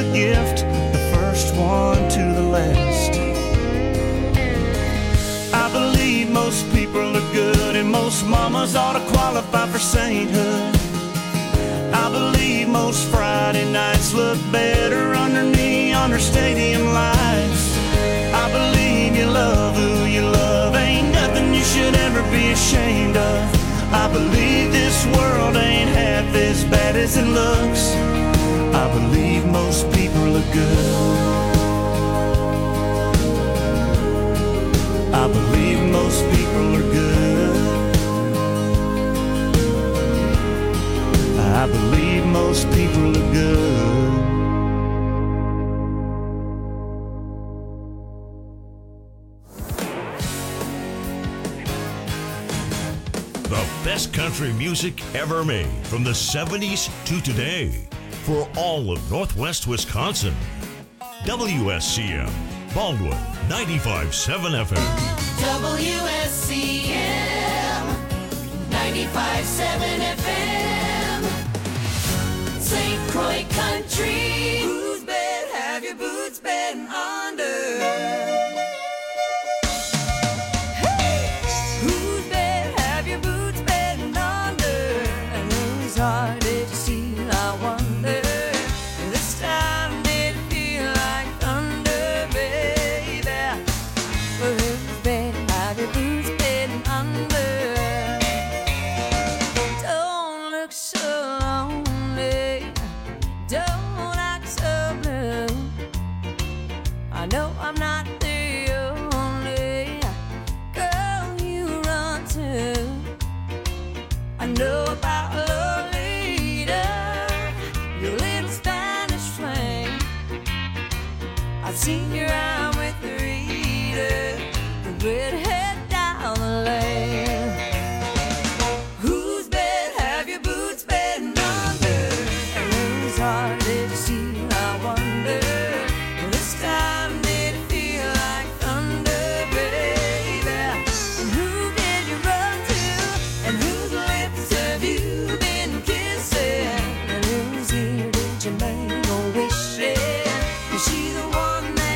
a gift, the first one to the last. I believe most people are good and most mamas ought to qualify for sainthood. I believe most Friday nights look better under neon or stadium lights. I believe you love who you love, ain't nothing you should ever be ashamed of. I believe this world ain't half as bad as it looks. I believe most people are good. I believe most people are good. I believe most people are good. The best country music ever made from the 70s to today for all of Northwest Wisconsin. WSCM, Baldwin, 95.7 FM. WSCM, 95.7 FM. St. Croix Country. Whose bed have your boots been under? Seen you around with the reader, the redhead down the lane. Whose bed have your boots been under? And whose heart did you see, I wonder? This time did it feel like thunder, baby? And who did you run to? And whose lips have you been kissing? And whose ear did you make a wish in? Is she the one?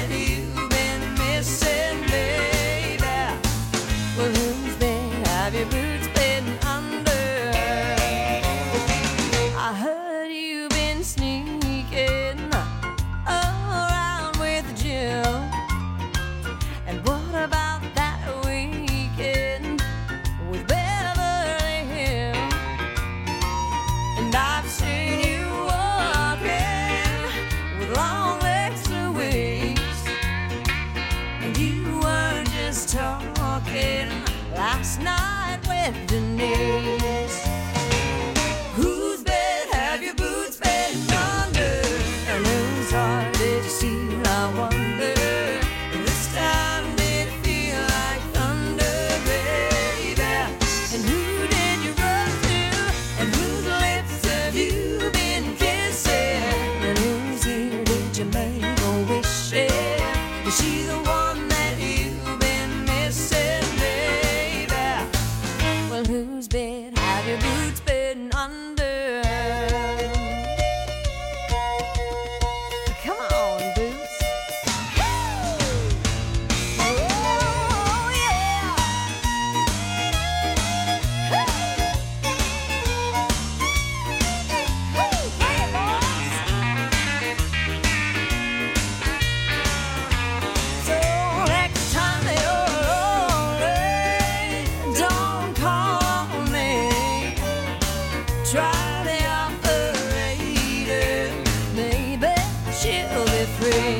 Last night with Denise. Whose bed have your boots been under? And whose heart did you see, I wonder? This time did it feel like thunder, baby? And who did you run to? And whose lips have you been kissing? And whose ear did you make a wish in? Is she the one that you've been missing? Whose bed have your boots been under? Come on, boots. Oh, yeah. Hey, boys. So next time you're lonely, don't call me. Try the operator, maybe she'll be free.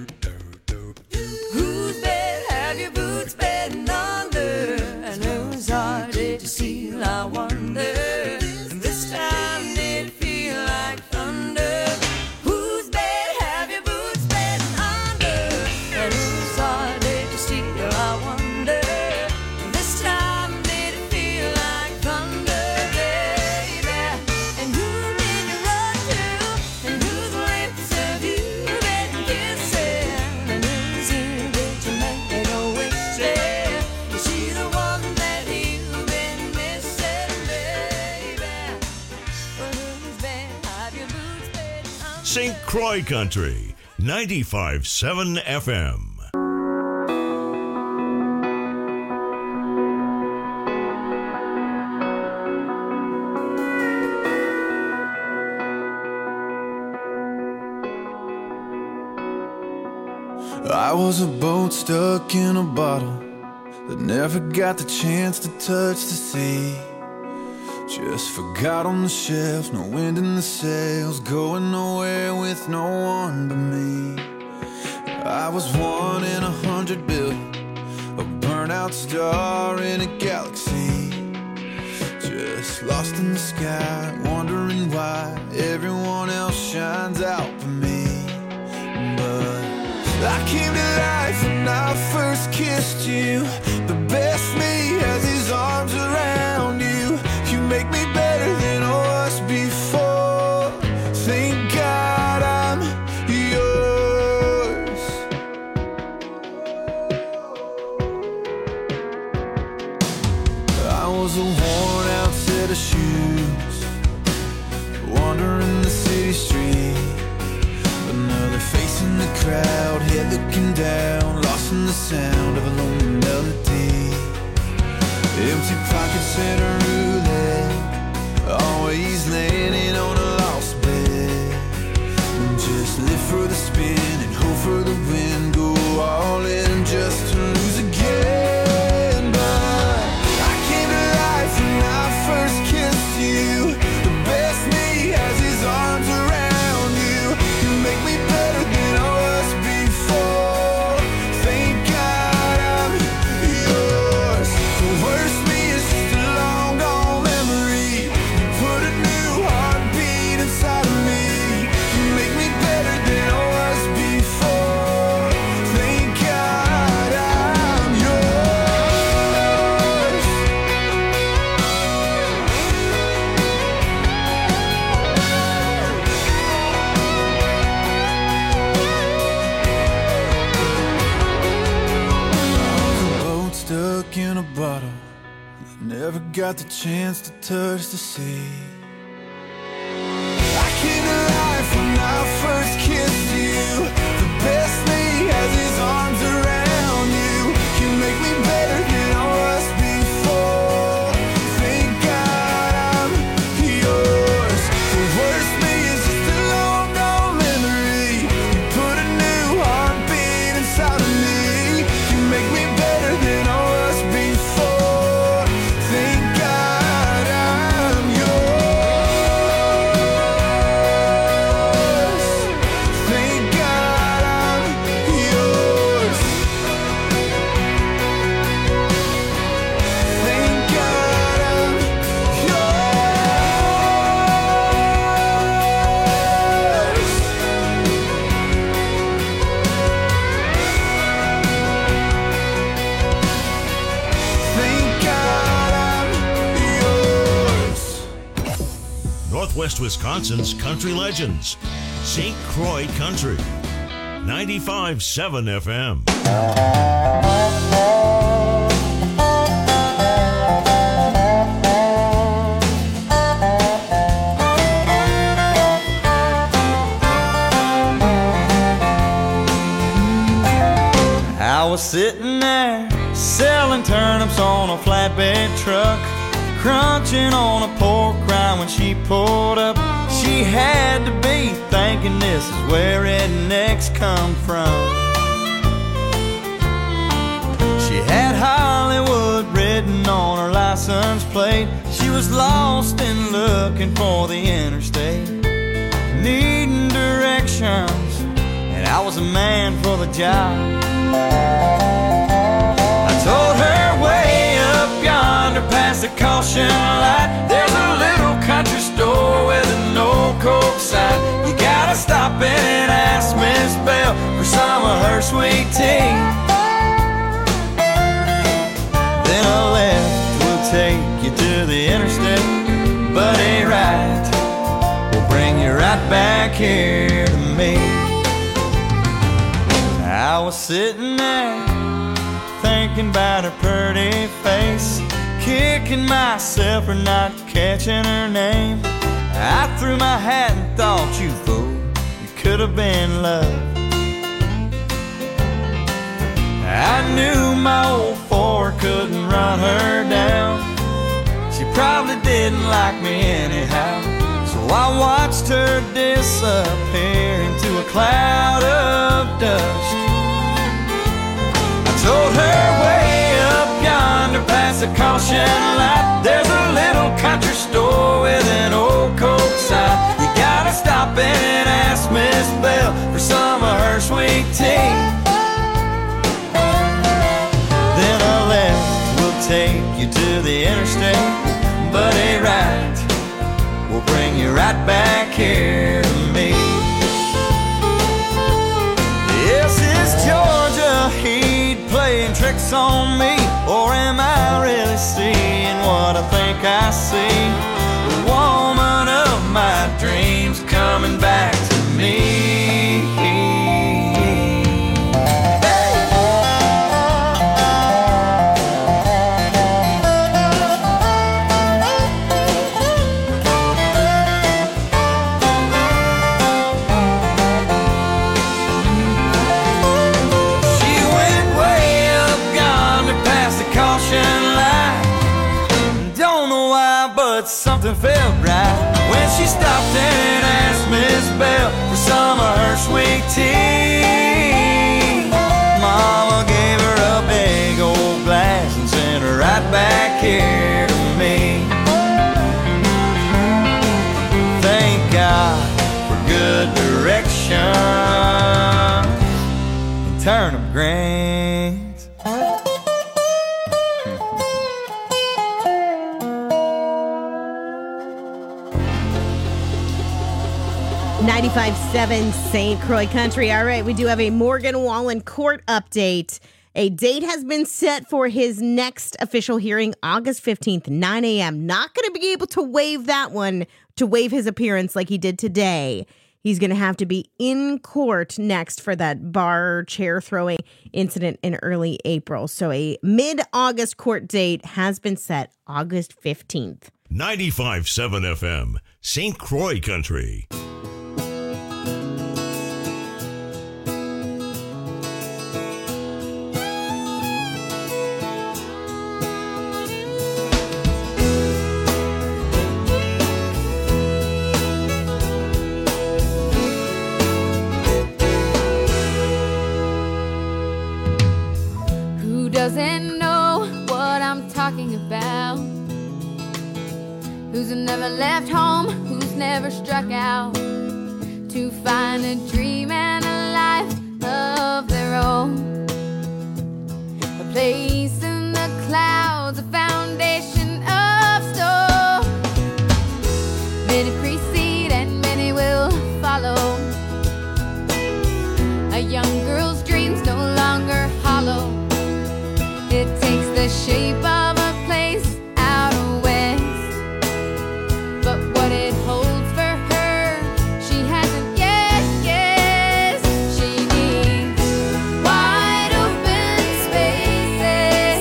Whose bed have your boots been under? And whose heart did you seal, I wonder? And this time did it feel like thunder? Whose bed have your boots been under? And whose heart did you steal, I wonder? This time did it feel like thunder, baby? St. Croix Country, 95.7 FM. I was a boat stuck in a bottle that never got the chance to touch the sea. Just forgot on the shelf, no wind in the sails, going nowhere with no one but me. I was 1 in 100 billion, a burnout star in a galaxy. Just lost in the sky, wondering why everyone else shines out for me. But I came to life when I first kissed you. The best me has his arms around you. You make me better than I was before. Thank God I'm yours. I was a worn out set of shoes, wandering the city street. Another face in the crowd, head looking down, lost in the sound of a lonely melody. Empty pockets and a roulette, always landing on a lost bet. Just live for the spin and hope for the win, go all in just to lose again. But I came to life when I first kissed you. The best me has his arms around you. You make me better than I was before. Thank God I'm yours. The worst me is just a long gone memory. You put a new heartbeat inside of me. You make me better than I was before. Thank God I'm yours. A boat stuck in a bottle that never got the chance to touch the sea. I came to life when I first kissed you. The best me has his arms around you. You make me better than I was before. Thank God I'm yours. The worst me is just a long gone memory. You put a new heartbeat inside of me. You make me better than I was before. Thank God I'm yours. Thank God I'm yours. Thank God I'm yours. Thank God I'm yours. Northwest Wisconsin's country legends, St. Croix Country, 95.7 FM. I was sitting there selling turnips on a flatbed truck, crunching on a pork rind when she pulled up. She had to be thinking this is where rednecks come from. She had Hollywood written on her license plate. She was lost and looking for the interstate, needing directions, and I was a man for the job. I told her way up yonder past the caution light, there's a little country store with an old Coke sign. You gotta stop in and ask Miss Bell for some of her sweet tea. Then a left will take you to the interstate, but a right will bring you right back here to me. I was sitting there thinking about her pretty face, kicking myself for not catching her name. I threw my hat and thought, you fool, you could have been love. I knew my old four couldn't run her down. She probably didn't like me anyhow. So I watched her disappear into a cloud of dust. I told her way up yonder past the caution light, there's a little country store with an old Coke sign. You gotta stop and ask Miss Bell for some of her sweet tea. Then a left will take you to the interstate, but a right will bring you right back here to me. Yes, is Georgia Heat playing tricks on me, or am I really seeing what I think I see? The woman of my dreams coming back to me. Something felt right when she stopped and asked Miss Bell for some of her sweet tea. Mama gave her a big old glass and sent her right back here to me. Thank God for good direction and turnip greens. 95.7 St. Croix Country. All right, we do have a Morgan Wallen court update. A date has been set for his next official hearing, August 15th, 9 a.m. Not going to be able to waive that one, to waive his appearance like he did today. He's going to have to be in court next for that bar chair throwing incident in early April. So a mid-August court date has been set, August 15th. 95.7 FM, St. Croix Country. Doesn't know what I'm talking about. Who's never left home, who's never struck out to find a dream and a life of their own. A place in the clouds, a foundation of stone. Many precede and many will follow. A young girl's dreams no longer hollow. It takes the shape of a place out west, but what it holds for her, she hasn't yet guessed. She needs wide open spaces,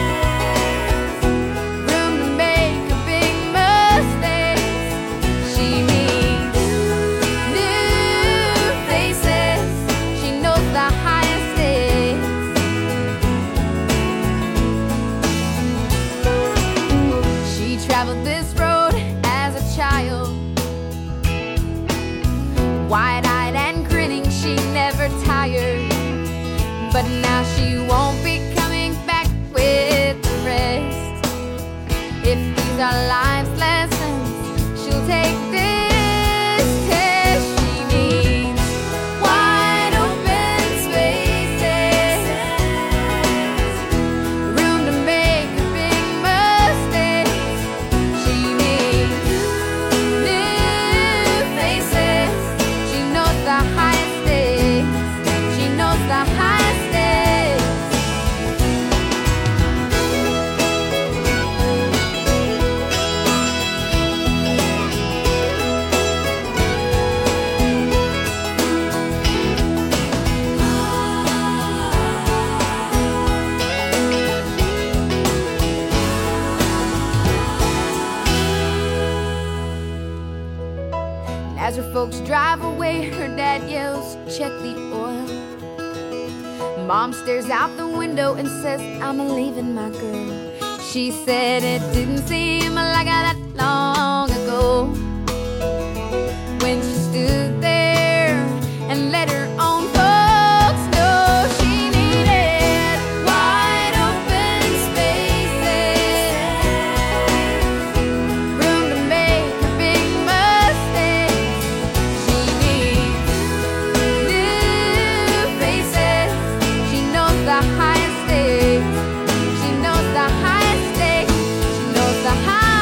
room to make a big mistakes. She needs new faces. She knows the highest stakes. Traveled this road as a child, wide-eyed and grinning, she never tired. But now she won't be coming back with the rest. If these are life's lessons, she'll take this test. She needs wide open spaces, room to make a big mistake. She needs new faces. She knows the highest stakes. She knows the highest stakes. As her folks drive away, her dad yells, check the oil. Mom stares out the window and says, I'm leaving my girl. She said it didn't seem like that long ago when she stood there and let her own folks know she needed wide open spaces, room to make her big mistakes. She needs new faces. She knows the highest stakes. She knows the highest stakes. She knows the highest stakes.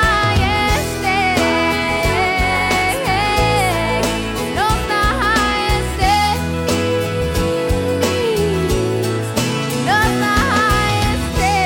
She knows the highest stakes. She knows the highest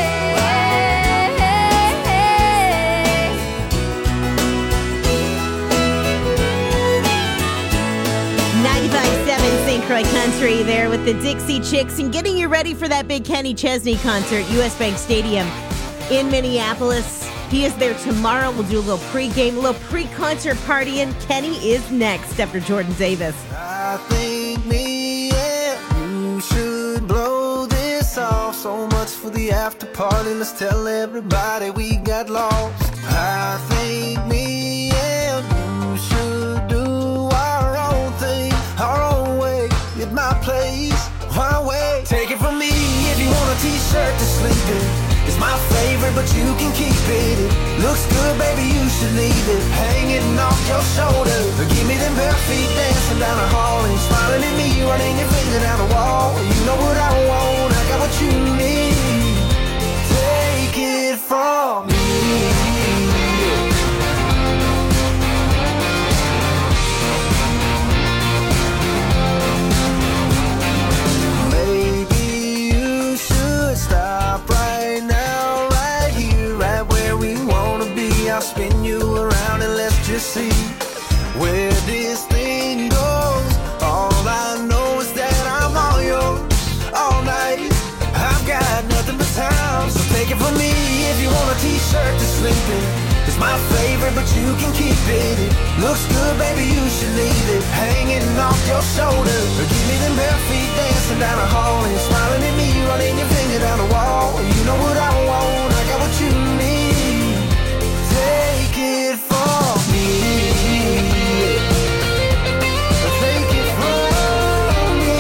stakes. 95.7 St. Croix Country there with the Dixie Chicks and getting you ready for that big Kenny Chesney concert, US Bank Stadium in Minneapolis. He is there tomorrow. We'll do a little pregame, a little pre-concert party, and Kenny is next after Jordan Davis. I think me and you should blow this off. So much for the after party. Let's tell everybody we got lost. I think me and you should do our own thing, our own way, at my place, my way. Take it from me if you want a t-shirt to sleep in. It's my favorite, but you can keep it. It looks good, baby, you should leave it hanging off your shoulder. Give me them bare feet dancing down the hall and smiling at me, running your finger down the wall. You know what I want, I got what you need. Take it from me. Maybe you should stop right now, right here, right where we wanna be. I'll spin you around and let's just see where this thing goes. All I know is that I'm all yours all night. I've got nothing but time, so take it from me if you want a t-shirt to sleep in. It's my favorite, but you can keep it. It looks good, baby, you should leave it hanging off your shoulder. Give me them bare feet dancing down the hall and smiling at me, running your finger down the wall. You know what I want, I got what you need. Take it from me. Take it from me.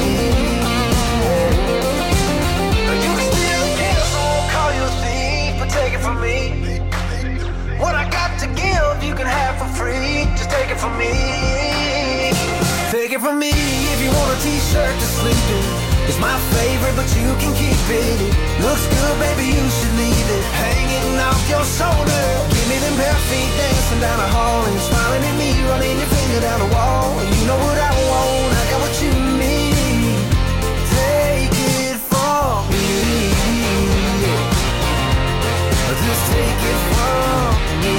You can still kill, so I won't call you a thief, but take it from me. What I got to give, you can have for free. Just take it from me. Take it from me if you want a t-shirt to sleep in. It's my favorite, but you can keep it. It looks good, baby, you should leave it hanging off your shoulder. Give me them bare feet dancing down the hall and smiling at me, running your finger down the wall. You know what I want, I got what you need. Take it from me. Just take it from me.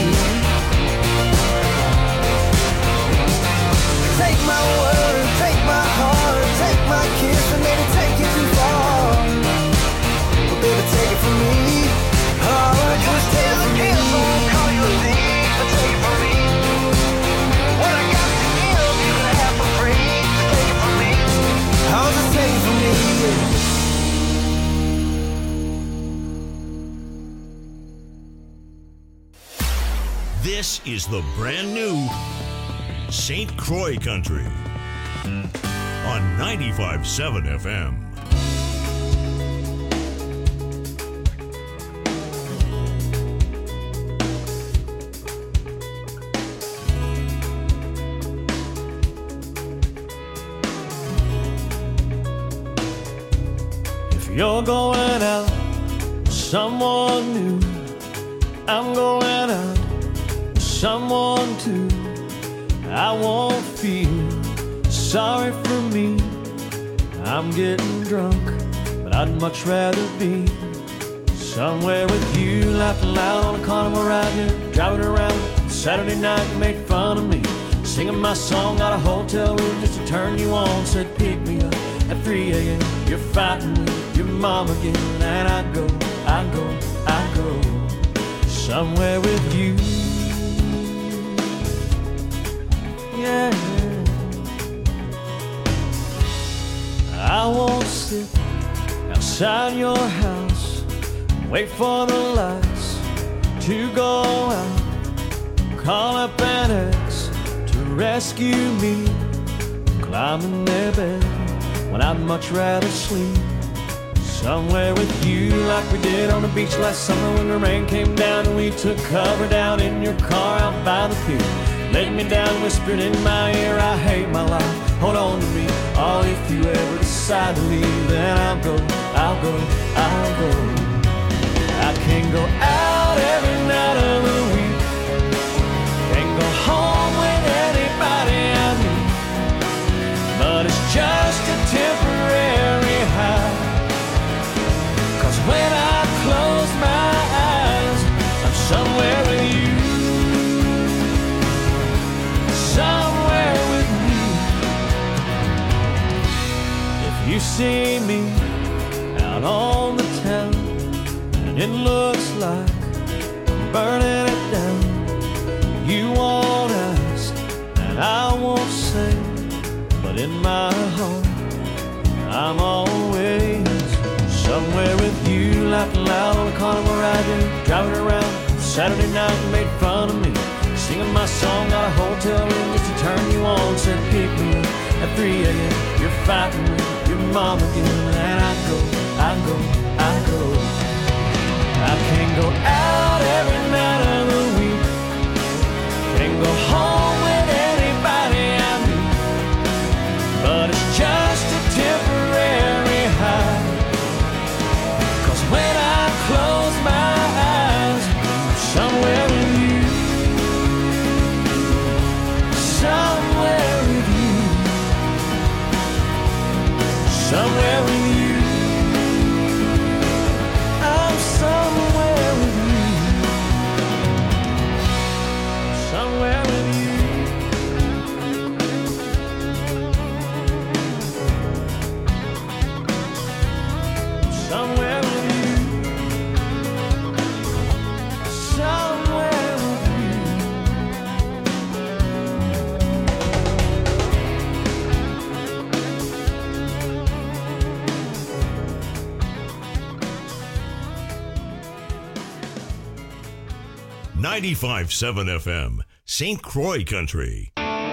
Take my word, take my heart, take my kiss, and maybe take it too far. But baby, take it from me. Oh, just take it from me. So I'll call you a thief, but take it from me. What I got to give, you can have for free. Just take it from me. I'll just take it from me. This is the brand new St. Croix Country on 95.7 FM. If you're going out with someone new, I'm going out with someone too. I won't feel sorry for me. I'm getting drunk, but I'd much rather be somewhere with you, laughing loud on a carnival ride here, driving around. Saturday night you made fun of me, singing my song out of a hotel room just to turn you on. Said pick me up at 3 a.m. You're fighting with your mom again, and I go somewhere with you. inside your house, wait for the lights to go out. Call up an ex to rescue me. Climb in their bed when I'd much rather sleep somewhere with you, like we did on the beach last summer when the rain came down and we took cover down in your car out by the pier. Laid me down, whispered in my ear, I hate my life, hold on to me. Oh, if you ever decide to leave, then I'll go, I'll go, I'll go. I can go out every night of the week, can go home with anybody I meet, but it's just a temporary high. Cause when I close my eyes, I'm somewhere with you, somewhere with you. If you see me out on the town and it looks like I'm burning it down, you won't ask and I won't say, but in my heart I'm always somewhere with you, laughing loud on a carnival ride, driving around Saturday night and made fun of me, singing my song, got a hotel room just to turn you on, said pick me up at 3 a.m. You're fighting with your mom again, and I go, I go, I go. I can go out every night of the week, can go home with anybody I meet, but it's just a temporary high. When I close my eyes, I'm somewhere with you, somewhere with you, somewhere with you. I'm somewhere with you, somewhere with you. Somewhere with you. .95.7 FM, St. Croix Country.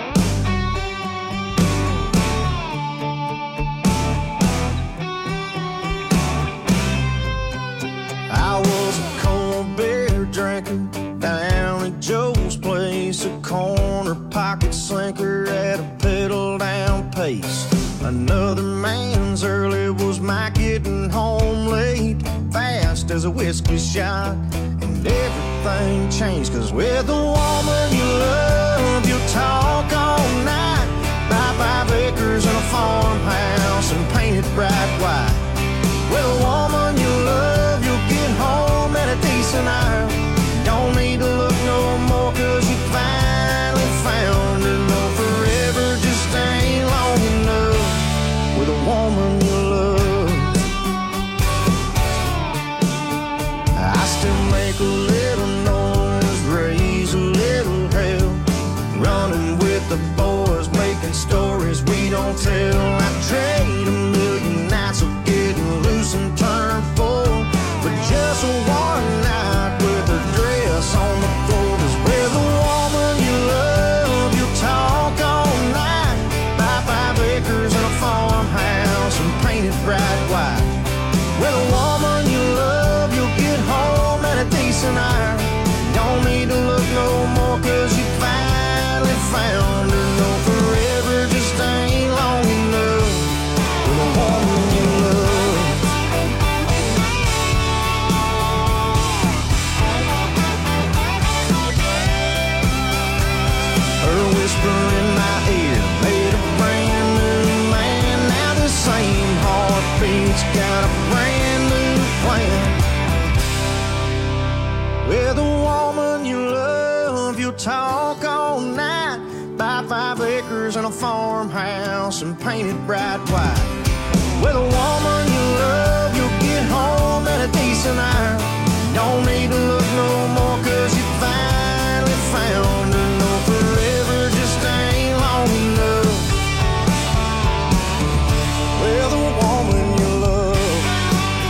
I was a cold beer drinker down at Joe's place, a corner pocket sinker at a pedal down pace. Another man's early was my getting home late, fast as a whiskey shot, and everything changed. Cause with the woman you love, you'll talk all night, buy 5 acres and a farmhouse and paint it bright white. With a woman you love, you'll get home at a decent hour. Don't need to look no more, cause you finally found her. No, forever just ain't long enough with a woman you love. I still make a little noise, raise a little hell, running with the boys, making stories we don't tell. I trade a million nights of getting loose and turn full for just one night with a dress on the floor. Cause with a woman you love, you'll talk all night, buy 5 acres and a farmhouse and paint it bright white. With a woman you love, you'll get home at a decent hour. Don't need to look no more, cause you finally found her. No, forever just ain't long enough with a woman you love. Her whisper in my ear made a brand new man. Now the same heartbeat's got a brand new plan. With a woman you love, you'll talk all night, buy 5 acres and a farmhouse and paint it bright white. With a woman you love, you'll get home at a decent hour. Don't need to look no more, cause you finally found her. No, forever just ain't long enough with a woman you love.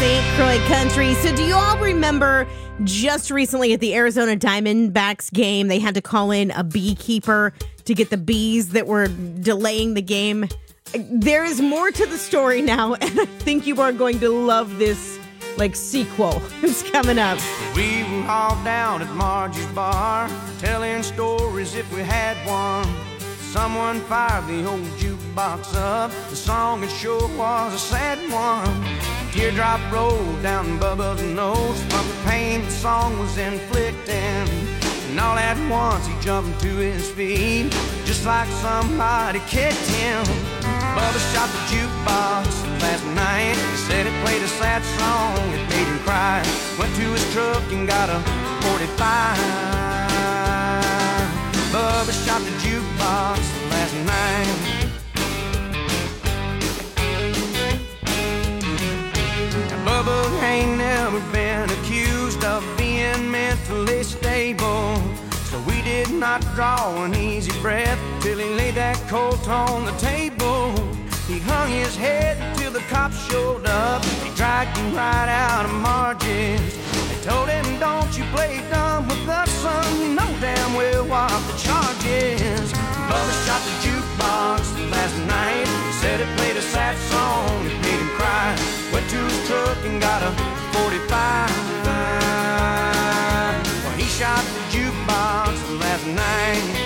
St. Croix Country. So do you all remember just recently at the Arizona Diamondbacks game, they had to call in a beekeeper to get the bees that were delaying the game? There is more to the story now, and I think you are going to love this, sequel. It's coming up. We were all down at Margie's bar, telling stories if we had one. Someone fired the old jukebox up. The song it sure was a sad one. A teardrop rolled down Bubba's nose from the pain the song was inflicting. And all at once he jumped to his feet, just like somebody kicked him. Bubba shot the jukebox last night. He said it played a sad song, it made him cry. Went to his truck and got a 45. Bubba shot the jukebox last night. Now Bubba ain't never been accused of being mentally stable, so we did not draw an easy breath till he laid that Colt on the table. He hung his head until the cops showed up. He dragged him right out of Margie's. They told him, don't you play dumb with us, son. You know damn well what the charge is. Bubba shot the jukebox last night. He said it played a sad song, it made him cry. Went to his truck and got a 45. Well, he shot the jukebox last night.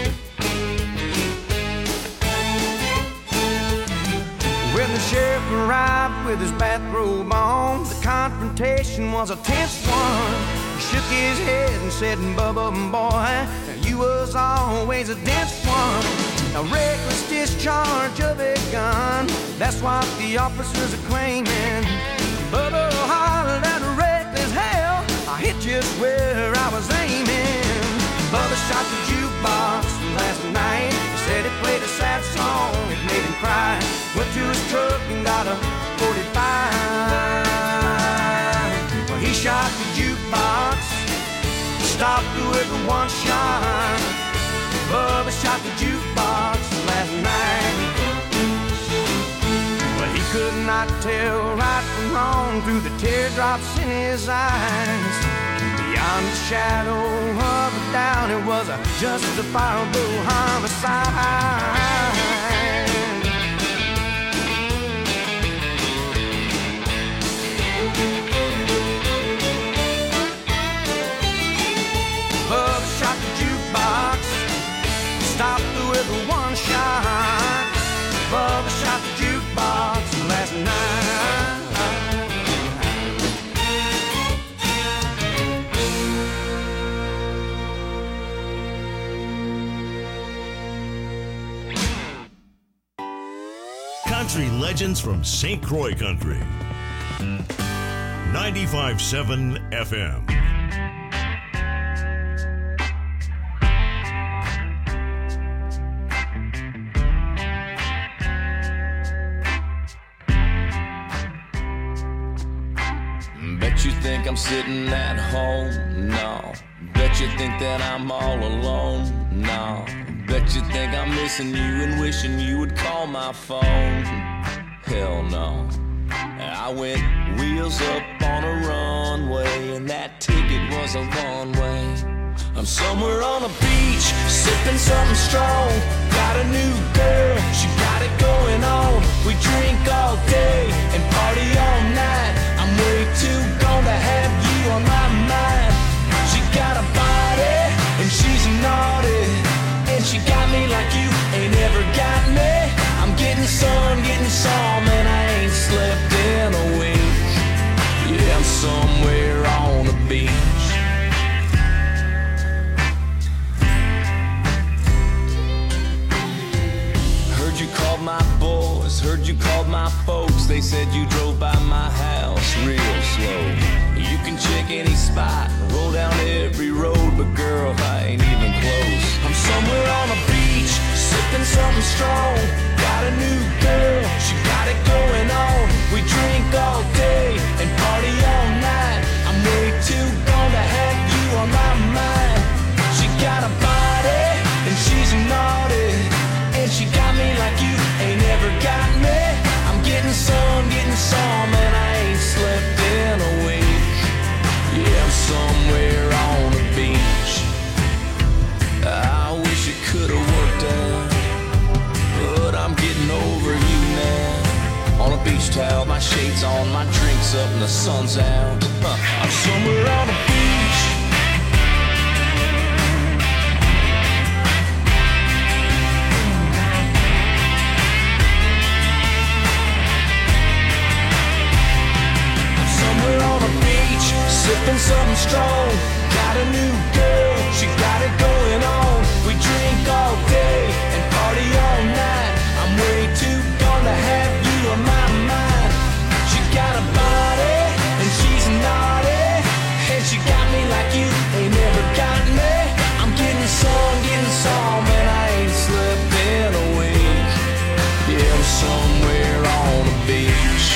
When the sheriff arrived with his bathrobe on, the confrontation was a tense one. He shook his head and said, Bubba, boy, you was always a dense one. A reckless discharge of a gun, that's what the officers are claiming. Bubba hollered at a reckless hell, I hit just where I was aiming. Bubba shot the jukebox last night. He said it played a sad song, it made him cry. Went to his truck and got a 45. Well, he shot the jukebox, stopped with one shot. Bubba shot the jukebox last night. Well, he could not tell right from wrong through the teardrops in his eyes. Beyond the shadow of a doubt, it was a justifiable homicide. Bubba shot the jukebox, stopped with one shot. Bubba shot the jukebox last night. Country legends from St. Croix Country. 95.7 FM. Bet you think I'm sitting at home? No. Bet you think that I'm all alone? No. Bet you think I'm missing you and wishing you would call my phone? Hell no. I went wheels up on a runway, and that ticket was a one-way. I'm somewhere on a beach, sipping something strong. Got a new girl, she got it going on. We drink all day and party all night. I'm way too gone to have you on my mind. She got a body and she's naughty, and she got me like you ain't ever got me. I'm getting sun, getting some, and I ain't slept in a week. Yeah, I'm somewhere on the beach. Heard you called my boys, heard you called my folks. They said you drove by my house real slow. You can check any spot, roll down every road, but girl, I ain't even close. I'm somewhere on a beach, sipping something strong. Got a new girl, she got it going on. We drink all day and party all night. I'm way too gone to have you on my mind. She got a body and she's naughty, and she got me like you ain't ever got me. I'm getting some, and I ain't slept in shades on, my drink's up and the sun's out. I'm somewhere on the beach. Somewhere on the beach, sipping something strong. Got a new girl, she got it going on. We drink all day and party all night. I'm way too gone to have you on my mind. She got a body and she's naughty, and she got me like you ain't never got me. I'm getting some, and I ain't slept in a week. Yeah, I'm somewhere on the beach.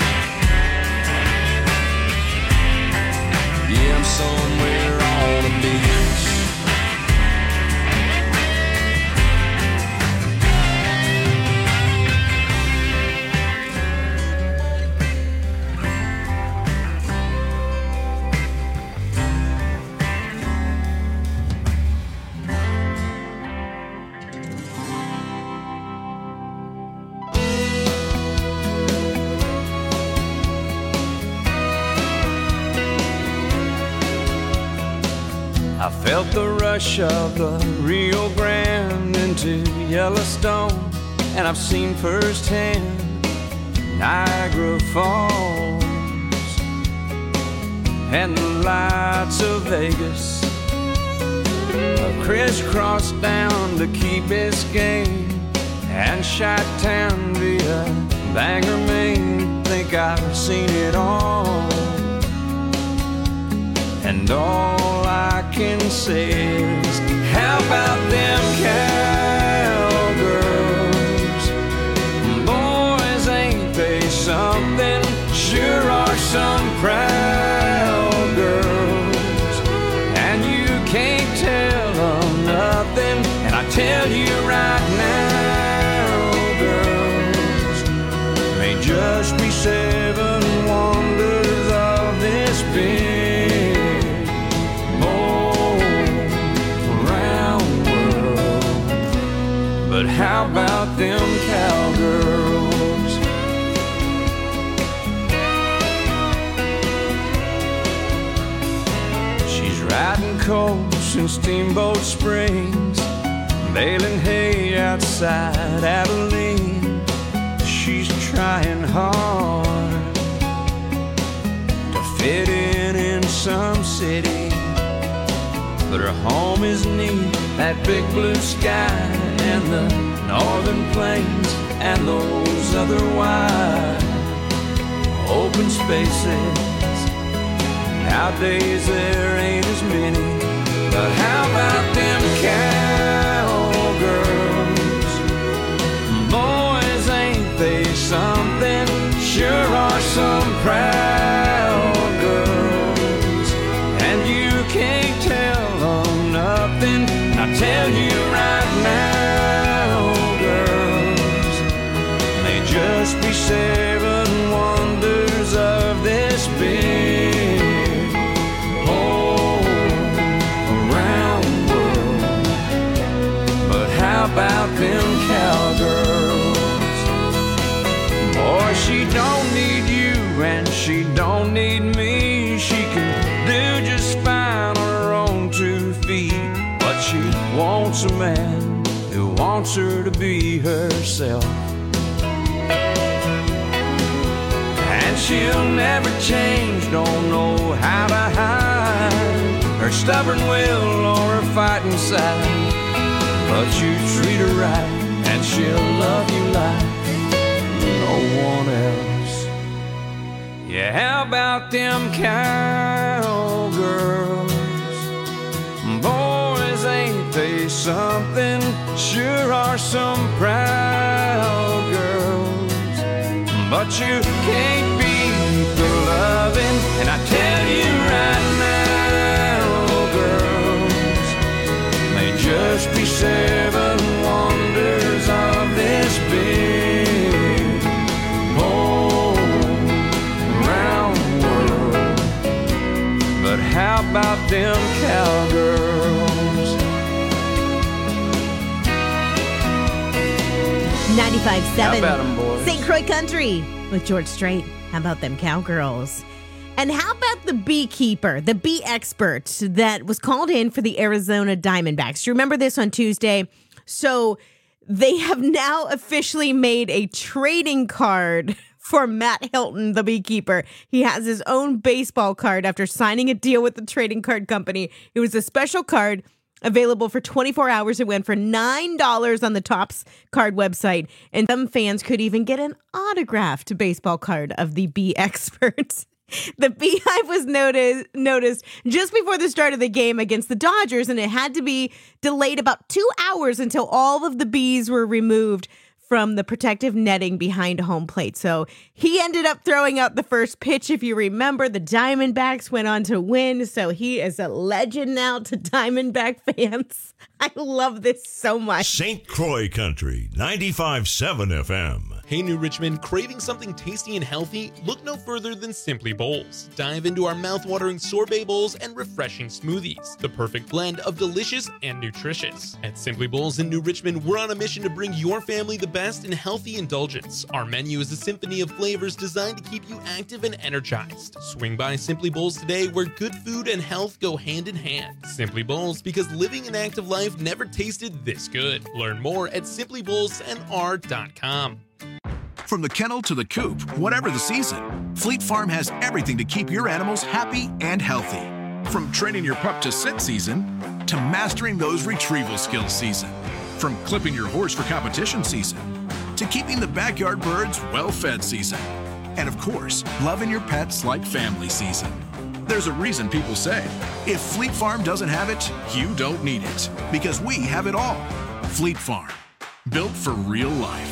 Yeah, I'm somewhere on the beach. I felt the rush of the Rio Grande into Yellowstone, and I've seen firsthand Niagara Falls and the lights of Vegas. I crisscrossed down to Key Biscayne and Chi-Town via Bangor, Maine. Think I've seen it all, and all I can say is, how about them cowgirls? Boys, ain't they something? Sure are some proud girls, and you can't tell them nothing. And I tell you right now, girls, may just be 7 wonders of this big but how about them cowgirls? She's riding coast in Steamboat Springs, baling hay outside Abilene. She's trying hard to fit in some city, but her home is neat, that big blue sky and the northern plains and those other wide open spaces. Nowadays there ain't as many, but how about them cowgirls? Boys, ain't they something? Sure are some proud girls, and you can't tell them nothing. I tell you right now, girls, may just be 7 wonders of this big whole around world. But how about them cowgirls? Boy, she don't need you and she don't need me. She can do just fine on her own 2 feet. But she wants a man who wants her to be herself, and she'll never change, don't know how to hide her stubborn will or her fighting side. But you treat her right and she'll love you like no one else. Yeah, how about them cowgirls? Boys, ain't they something? Sure are some proud girls, but you can't beat the loving. And I tell you right now, girls, may just be 7 wonders of this big whole round world. But how about them cowgirls? 95.7 How about 'em, boys? St. Croix Country with George Strait. How about them cowgirls? And how about the beekeeper, the bee expert that was called in for the Arizona Diamondbacks? Do you remember this on Tuesday? So they have now officially made a trading card for Matt Hilton, the beekeeper. He has his own baseball card after signing a deal with the trading card company. It was a special card available for 24 hours. It went for $9 on the Topps card website. And some fans could even get an autographed baseball card of the bee expert. The beehive was noticed just before the start of the game against the Dodgers, and it had to be delayed about 2 hours until all of the bees were removed from the protective netting behind home plate. So he ended up throwing out the first pitch. If you remember, the Diamondbacks went on to win. So he is a legend now to Diamondback fans. I love this so much. St. Croix Country, 95.7 FM. Hey, New Richmond, craving something tasty and healthy? Look no further than Simply Bowls. Dive into our mouth-watering sorbet bowls and refreshing smoothies, the perfect blend of delicious and nutritious. At Simply Bowls in New Richmond, we're on a mission to bring your family the best in healthy indulgence. Our menu is a symphony of flavors designed to keep you active and energized. Swing by Simply Bowls today, where good food and health go hand in hand. Simply Bowls, because living an active life never tasted this good. Learn more at simplybowlsnr.com. From the kennel to the coop, whatever the season, Fleet Farm has everything to keep your animals happy and healthy. From training your pup to sit season, to mastering those retrieval skills season. From clipping your horse for competition season, to keeping the backyard birds well-fed season. And of course, loving your pets like family season. There's a reason people say, if Fleet Farm doesn't have it, you don't need it. Because we have it all. Fleet Farm, built for real life.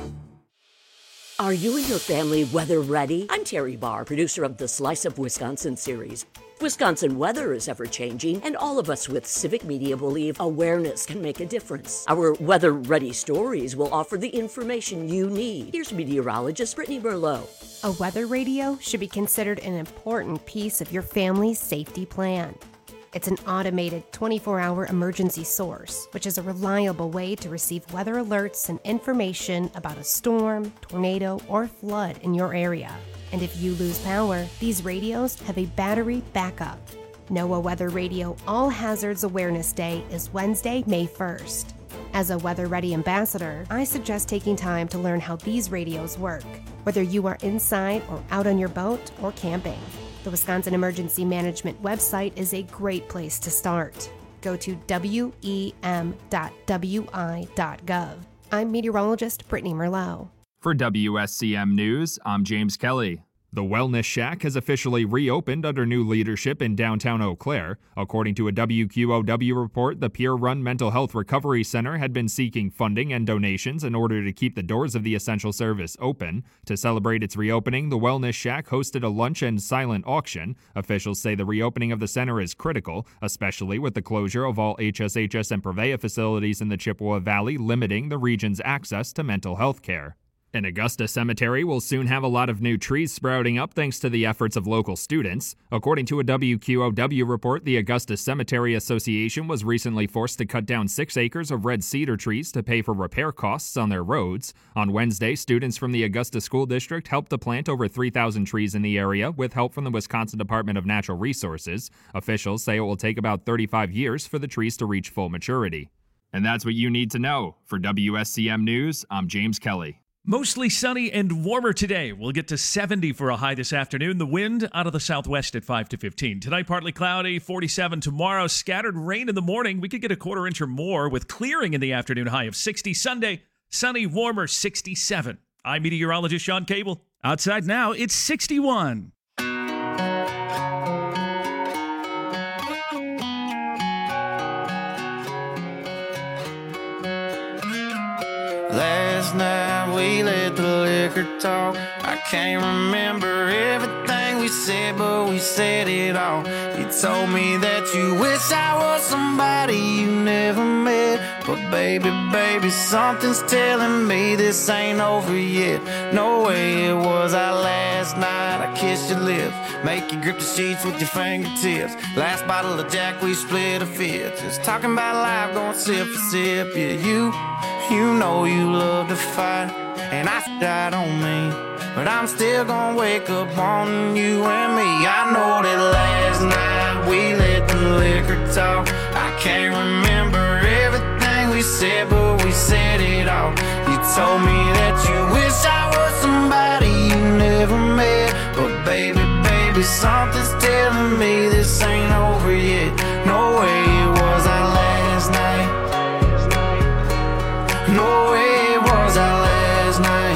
Are you and your family weather ready? I'm Terry Barr, producer of the Slice of Wisconsin series. Wisconsin weather is ever-changing, and all of us with civic media believe awareness can make a difference. Our weather-ready stories will offer the information you need. Here's meteorologist Brittany Merlot. A weather radio should be considered an important piece of your family's safety plan. It's an automated 24-hour emergency source, which is a reliable way to receive weather alerts and information about a storm, tornado, or flood in your area. And if you lose power, these radios have a battery backup. NOAA Weather Radio All Hazards Awareness Day is Wednesday, May 1st. As a Weather Ready ambassador, I suggest taking time to learn how these radios work, whether you are inside or out on your boat or camping. The Wisconsin Emergency Management website is a great place to start. Go to wem.wi.gov. I'm meteorologist Brittany Merlot. For WSCM News, I'm James Kelly. The Wellness Shack has officially reopened under new leadership in downtown Eau Claire. According to a WQOW report, the peer-run Mental Health Recovery Center had been seeking funding and donations in order to keep the doors of the essential service open. To celebrate its reopening, the Wellness Shack hosted a lunch and silent auction. Officials say the reopening of the center is critical, especially with the closure of all HSHS and Prevea facilities in the Chippewa Valley, limiting the region's access to mental health care. An Augusta cemetery will soon have a lot of new trees sprouting up thanks to the efforts of local students. According to a WQOW report, the Augusta Cemetery Association was recently forced to cut down 6 acres of red cedar trees to pay for repair costs on their roads. On Wednesday, students from the Augusta School District helped to plant over 3,000 trees in the area with help from the Wisconsin Department of Natural Resources. Officials say it will take about 35 years for the trees to reach full maturity. And that's what you need to know. For WSCM News, I'm James Kelly. Mostly sunny and warmer today. We'll get to 70 for a high this afternoon. The wind out of the southwest at 5 to 15. Tonight, partly cloudy, 47 tomorrow. Scattered rain in the morning. We could get a quarter inch or more with clearing in the afternoon, high of 60. Sunday, sunny, warmer, 67. I'm meteorologist Sean Cable. Outside now, it's 61. Last night we let the liquor talk. I can't remember everything we said, but we said it all. You told me that you wish I was somebody you never met. But baby, something's telling me this ain't over yet. No way it was our last night. I kissed your lips, make you grip the sheets with your fingertips. Last bottle of Jack, we split a fifth. Just talking about life, going sip for sip. Yeah, you know you love to fight. and I died on me. But I'm still gonna wake up on you and me. I know that last night we let the liquor talk. I can't remember everything we said, but we said it all. You told me that you wish I was somebody you never met. But baby, something's telling me this ain't over yet. No way it was our last night. No way it was our last night.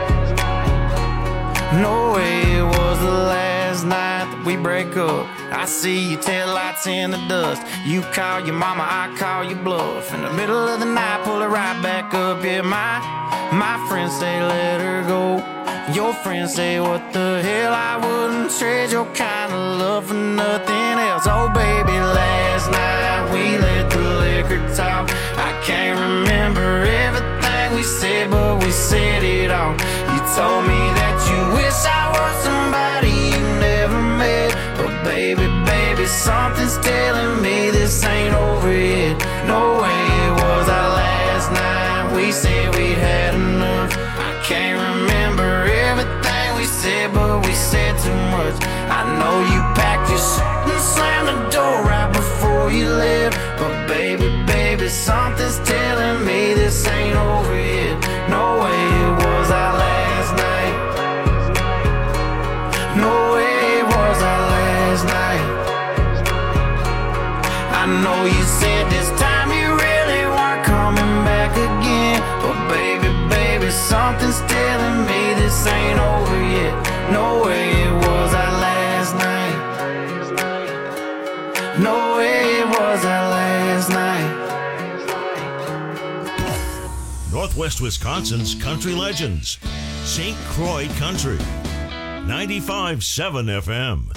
No way it was the last night that we break up. I see your taillights in the dust. You call your mama, I call your bluff. In the middle of the night, pull her right back up. Yeah, my friends say let her go. Your friends say what the hell, I wouldn't trade your kind of love for nothing else. Oh baby, last night we let the liquor talk. I can't remember everything we said, but we said it all. You told me that you wish I was somebody you never met. But baby, something's telling me this ain't over yet. No way it was our last night. We said we'd had enough. I can't remember everything we said, but we said too much. I know you packed your shit and slammed the door right before you left. But baby, something's telling me this ain't over yet. No way it was our last night. No way it was our last night. I know you said this time you really weren't coming back again. But baby, something's telling me this ain't over yet. No way it was our last night. No way it was our last night. Northwest Wisconsin's country legends. St. Croix Country. 95.7 FM.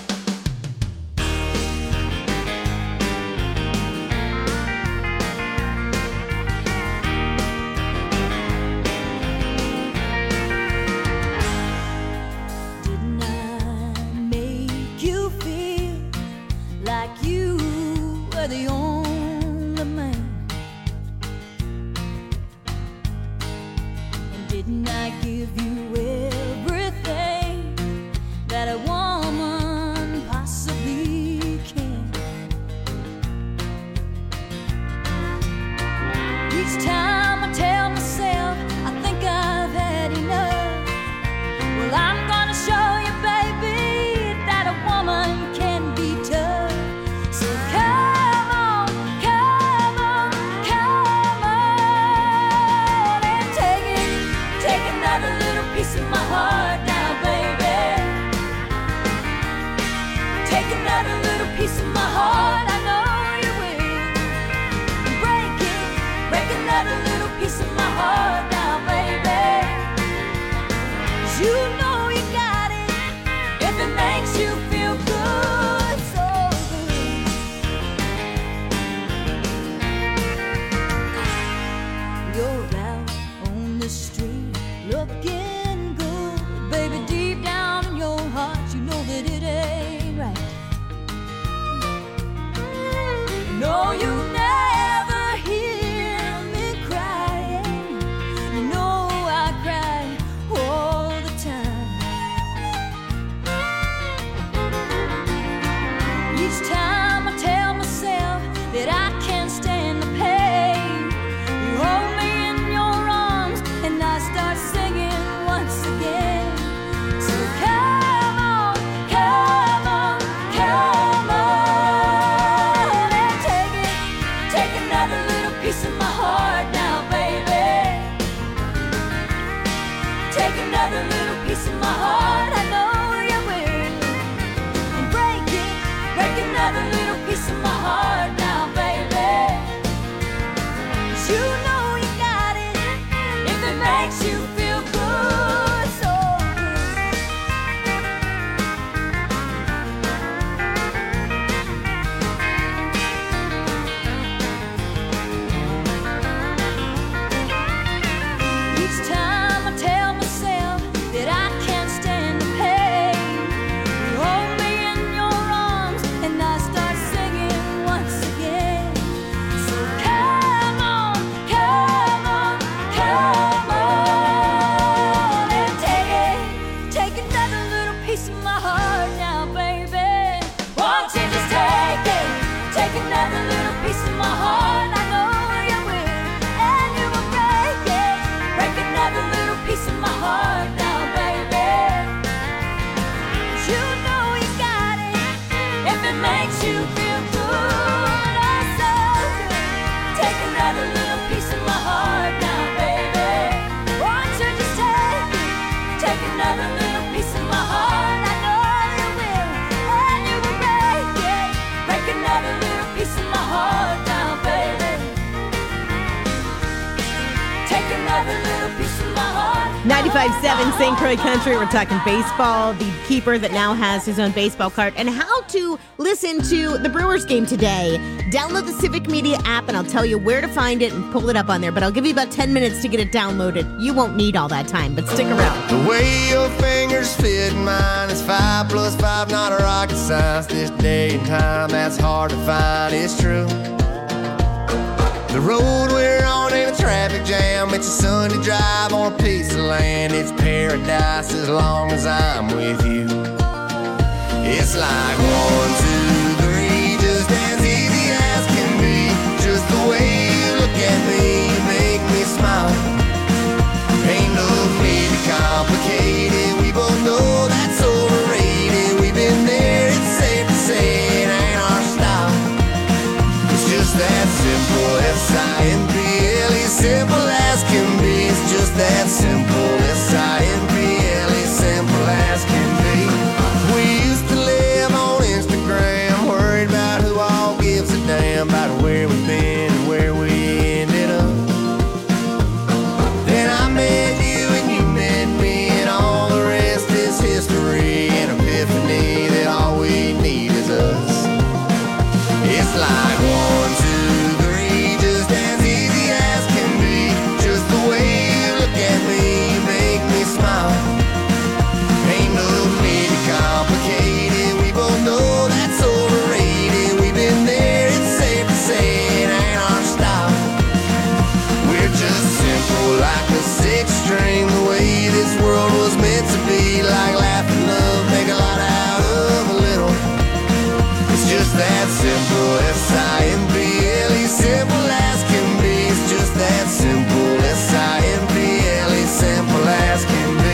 every little piece of my heart. 95.7 St. Croix Country. We're talking baseball, the keeper that now has his own baseball card, and how to listen to the Brewers game today. Download the Civic Media app, and I'll tell you where to find it and pull it up on there. But I'll give you about 10 minutes to get it downloaded. You won't need all that time, but stick around. The way your fingers fit mine is 5 + 5, not a rocket science. This day and time, that's hard to find, it's true. The road we're on ain't a traffic jam. It's a Sunday drive on a piece of land. It's paradise as long as I'm with you. It's like 1, 2, 3, just as easy as can be. Just the way you look at me, you make me smile. Ain't no need to complicate it. We both know that's overrated. We've been there, it's safe to say it ain't our style. It's just that simple, S-I-M-P-L-E, simple as can be. It's just that simple, S-I-M-P-L-E, simple as can be. We used to live on Instagram, worried about who all gives a damn about where we've been and where we ended up. Then I met you and you met me, and all the rest is history. An epiphany that all we need is us. It's like 1, 2, 3, just as easy as can be. Just the way you look at me, you make me smile. Ain't no need to complicate it. We both know that's overrated. We've been there, it's safe to say it ain't our style. We're just simple like a 6-string, the way this world was meant to be. Like laugh and love, make a lot out of a little. It's just that simple, S-I-M-P-L-E, simple as can be. It's just that simple, S-I-M-P-L-E, simple as can be.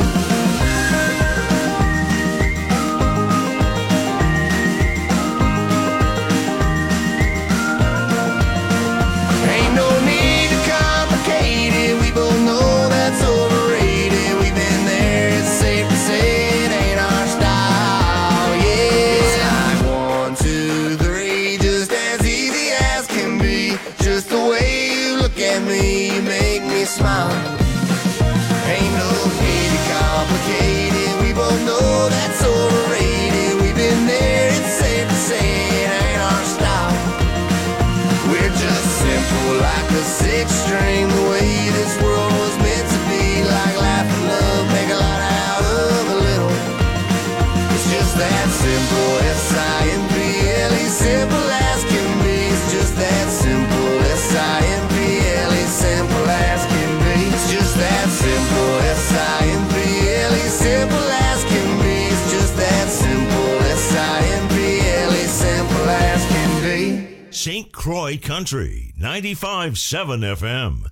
Ain't no need to complicate it. We both know that's overrated. We've been there, it's safe to say it ain't our style. Yeah, it's like 1, 2, 3, just as easy as can be. Just the way you look at me, you make me smile. Ain't no need to complicate it. We both know that's overrated. We've been there, it's safe to say it ain't our style. We're just simple like a 6-string, the way this world was meant to be. Like laugh and love, make a lot out of a little. It's just that simple, S-I-M-P-L-E, simple as can be. It's just that simple, S-I-M-P-L-E, simple as can be. It's just that simple, S-I-M-P-L-E, simple as can be. It's just that simple, S-I-M-P-L-E, simple as can be. St. Croix Country, 95.7 FM.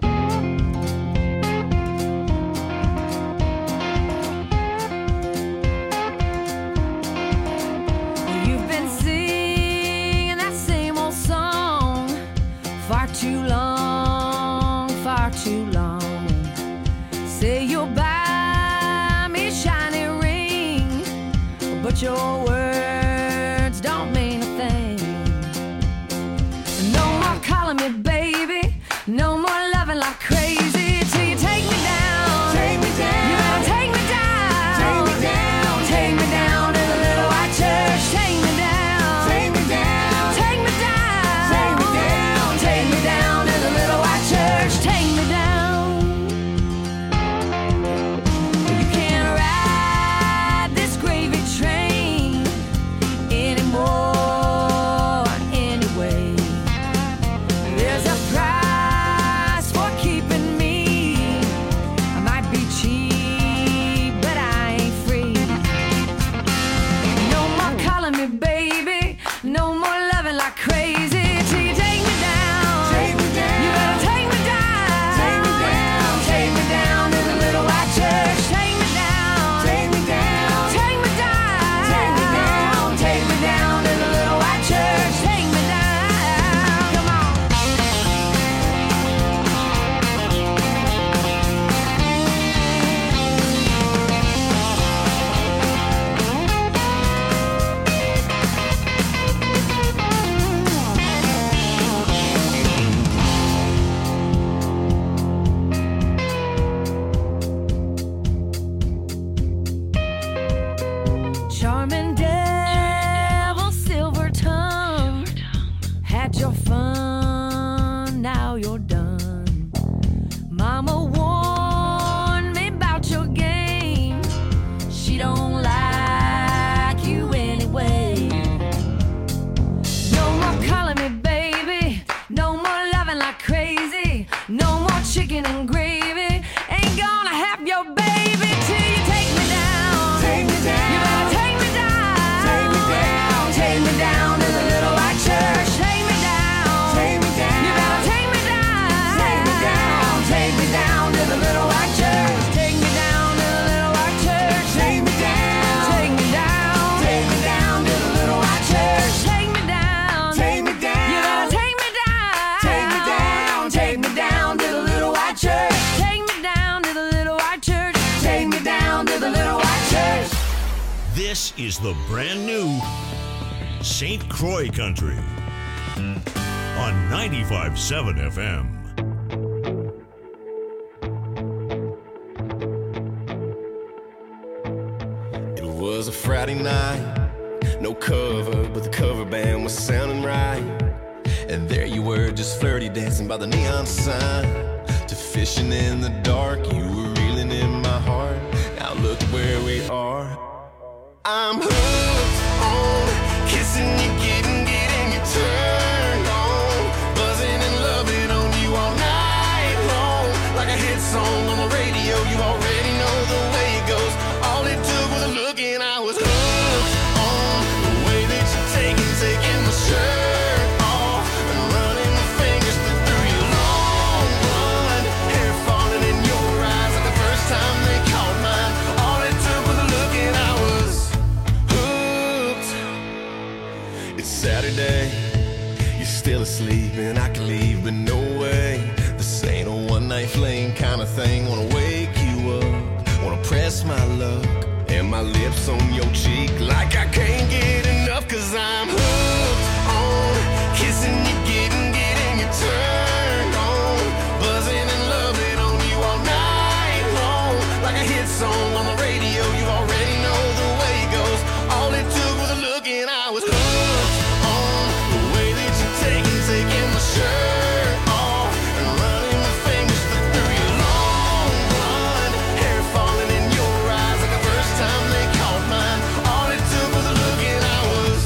You've been singing that same old song far too long, far too long. Say you'll buy me a shiny ring, but your words don't mean a thing. No more calling me baby, no more loving like crazy till you take me down. Take me down. You better take me down. Take me down. Take me down to the little white church. Take me down. Take me down. Take me down. Take me down. Take me down to the little white church. Take me down. You can't ride this gravy train Mama warned me about your game. She don't like you anyway. No more calling me baby. No more loving like crazy. No more chicken and gravy. Ain't gonna have your baby till you take me down. Take me down. You better take me down. Take me down. Take me down to the little white church. Take me down. Take me down. You better take me down. Take me down. Take me down to the little white church. Take me down to the little white church. Take me down. Take me down. Take me down to the little white church. Take me down. Take me down. You better take me down. Take me down. Take me down to the little white church. Take me down to the little white church. Take me down to the little white church. This is the brand new St. Croix Country on 95.7 FM. It was a Friday night, no cover, but the cover band was sounding right. And there you were, just flirty dancing by the neon sign. To fishing in the dark, you were reeling in my heart. Now look where we are. I'm hooked on kissing you, getting you turned on, buzzing and loving on you all night long. Like a hit song on the radio, you already know the way it goes. All it took was a look and I was hooked on the way that you're taking my shirt off and running my fingers through your long blonde hair, falling in your eyes like the first time they caught mine. All it took was a look and I was hooked. It's Saturday, you're still asleep and I can leave, but no way. This ain't a one night fling kind of thing. Wanna wake you up, wanna press my luck and my lips on your cheek like I can't get enough. Cause I'm hooked on kissing you, getting you turned on, buzzing and loving on you all night long. Like a hit song on the radio, you already know the way it goes. All it took was a look and I was hooked on the way that you're taking my shirt off and running my fingers through your long blonde hair, falling in your eyes like the first time they caught mine. All it took was a look and I was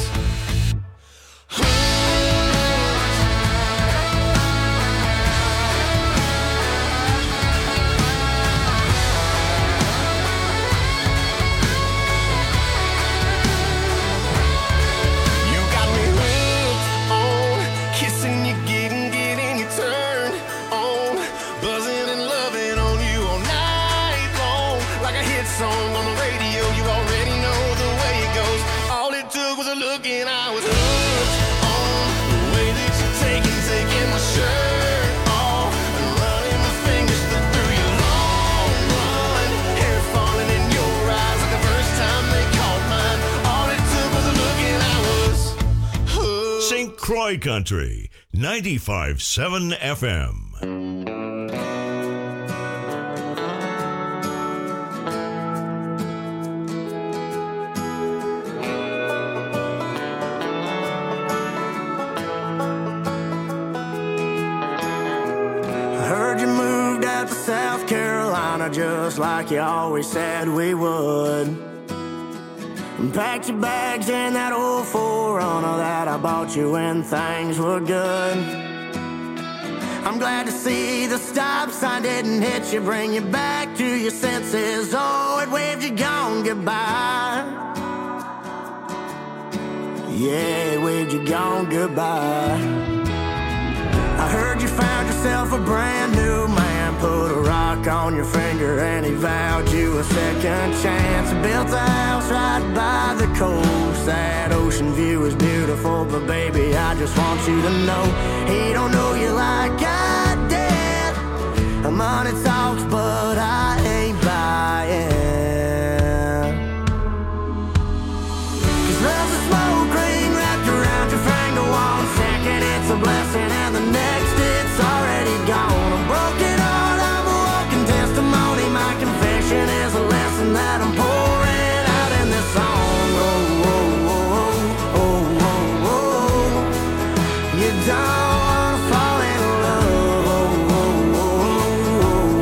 You got me hooked on kissing you, getting you turned on, buzzing and loving on you all night long. Like a hit song on the radio, you already know the way it goes. All it took was a look and I was hooked on the way that you're taking my shirt off and running my fingers through your long blonde hair, falling in your eyes like the first time they caught mine. All it took was a look and I was hooked. St. Croix Country, 95.7 FM. I heard you moved out to South Carolina just like you always said we would. And packed your bags in that old 4Runner that I bought you when things were good. I'm glad to see the stop sign didn't hit you, bring you back to your senses. Oh, it waved you gone goodbye. Yeah, it waved you gone goodbye. I heard you found yourself a brand new man, put a rock on your finger and he vowed you a second chance. Built a house right by the coast, that ocean view is beautiful, but baby, I just want you to know he don't know you like I did. Money talks, but I ain't buying. 'Cause love's a smoke ring wrapped around your finger. One second it's a blessing and the next it's already gone. A broken heart, I'm a walking testimony. My confession is a lesson that I'm pouring out in this song. Oh, oh, oh, oh, oh, oh. You don't wanna fall in love. Oh, oh, oh, oh,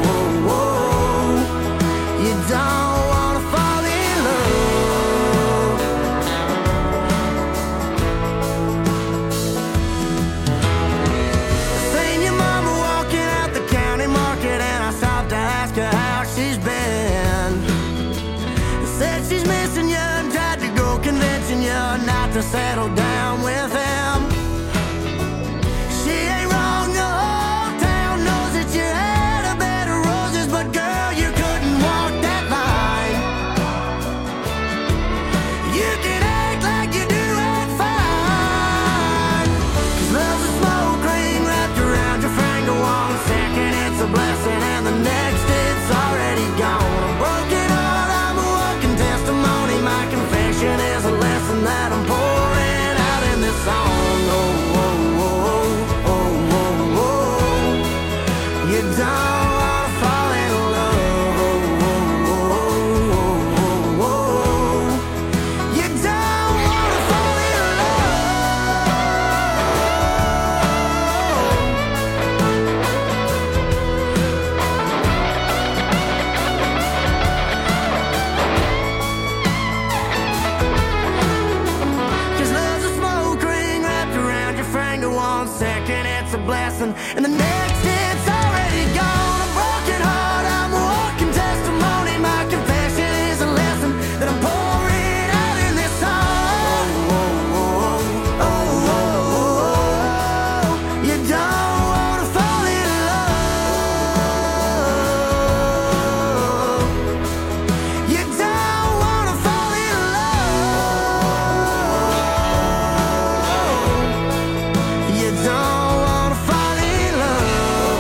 to settle down with him. She ain't wrong, the whole town knows that you had a bed of roses, but girl, you couldn't walk that line. You can act like you do it fine, 'cause love's a smoke ring wrapped around your finger. 1 second it's a blessing and the next it's already gone. A broken heart, I'm a walking testimony. My confession is a lesson that I'm pouring out in this song. Oh, oh, oh, oh, oh, oh. You don't wanna fall in love. Oh, oh, oh, oh, oh, oh. You don't wanna fall in Just love's a smoke ring wrapped around your finger. 1 second it's a blessing and the next it's already gone. A broken heart, I'm a walking testimony. My confession is a lesson that I'm pouring out in this song. Oh, oh, oh, oh, oh. You don't wanna fall in love. You don't wanna fall in love. You don't wanna fall in love.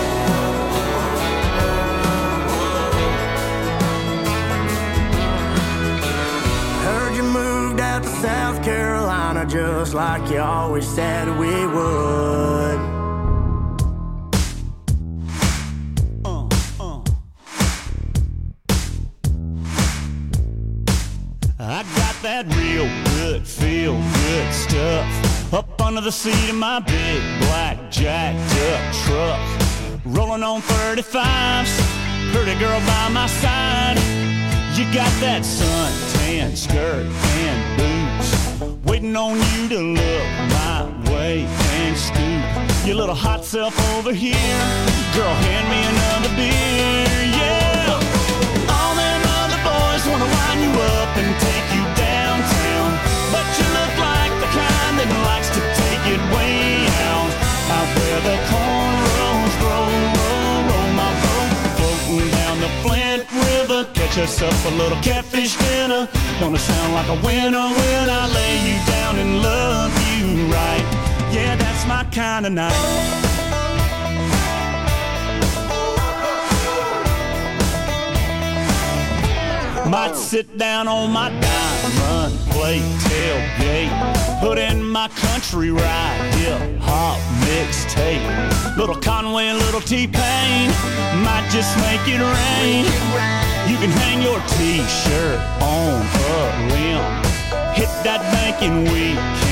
Heard you moved out to South Carolina just like you always said we would. I got that real good, feel good stuff up under the seat of my big black jacked up truck. Rolling on 35s, pretty girl by my side. You got that suntan skirt and boots, waiting on you to look my way and scoop your little hot self over here. Girl, hand me another beer, yeah. All them other boys wanna wind you up and take you downtown, but you look like the kind that likes to take it way out. Out where the cornrows roll, roll, roll my boat, floating down the Flint River. Catch us up a little catfish dinner. Gonna sound like a winner when I lay you down and love you right. Yeah, that's my kind of night. Might sit down on my diamond plate tailgate, put in my country ride, hip-hop mixtape. Little Conway, little T-Pain, might just make it rain. You can hang your T-shirt on a limb, hit that banking weekend.